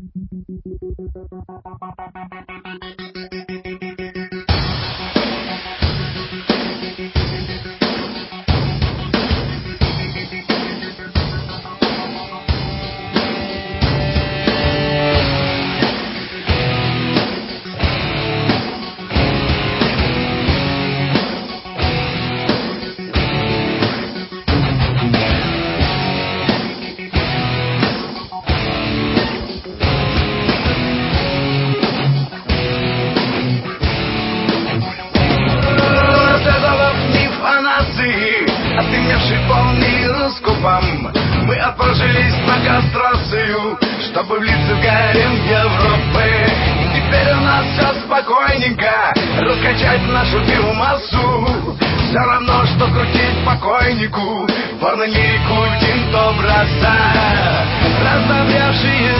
А ты мне полный раскупом. Мы отправились на кастрацию, чтобы влиться в гарем Европы. И теперь у нас все спокойненько, раскачать нашу биомассу. Все равно, что крутить покойнику порно-лирику Тинто Брасса. Разомлевшие,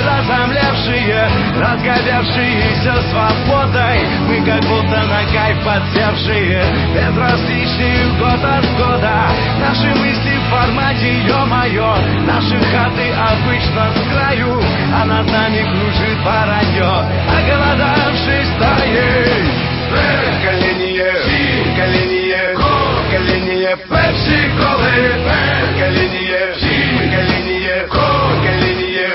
разгоревшиеся свободой, мы как будто на кайф подсевшие, безразличные год от года. Наши мысли в формате ё-моё, наши хаты обычно с краю, а над нами кружит воронье, оголодавшись стаей. Поколение, поколение, поколение пепси-колы, поколение, поколение, поколение,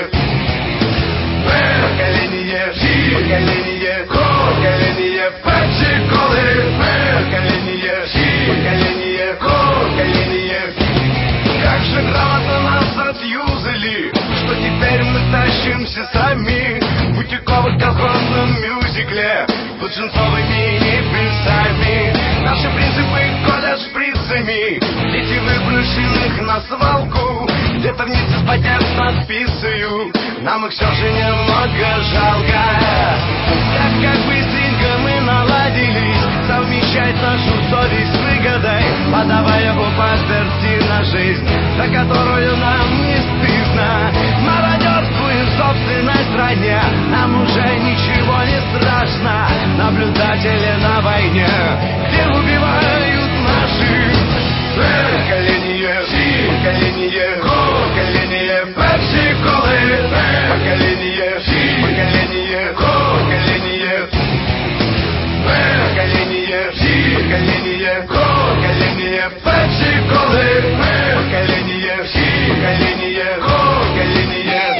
поколение, поколение, поколение пепси-колы, поколение, поколение, поколение. Как же грамотно нас отюзали, что теперь мы тащимся сами в бутиковых колхозном мюзикле под джинсовыми небесами. Наши принципы колят шприцами, дети выброшенных на свалку, где-то вниз из-под текст надписью. Нам их все же немного жалко. Как быстренько мы наладились совмещать нашу совесть с выгодой, подавая у паперти на жизнь, за которую нам не стыдно. Мародерствуем в собственной стране, нам уже ничего не страшно. Наблюдатели на войне, где убивают наших. Поколение, поколение, поколение пепси-колы, поколение, поколение, поколение, поколение, поколение, поколение пепси-колы, поколение, поколение, поколение.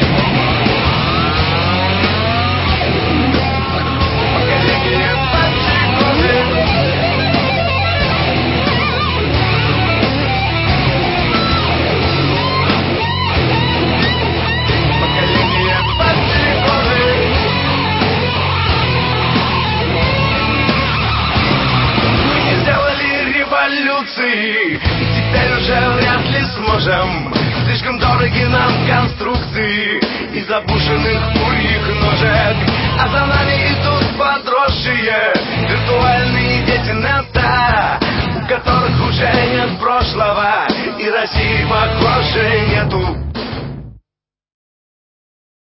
И теперь уже вряд ли сможем. Слишком дороги нам конструкции из запушенных курьих ножек. А за нами идут подросшие виртуальные дети нета, у которых уже нет прошлого и России, похоже, нету.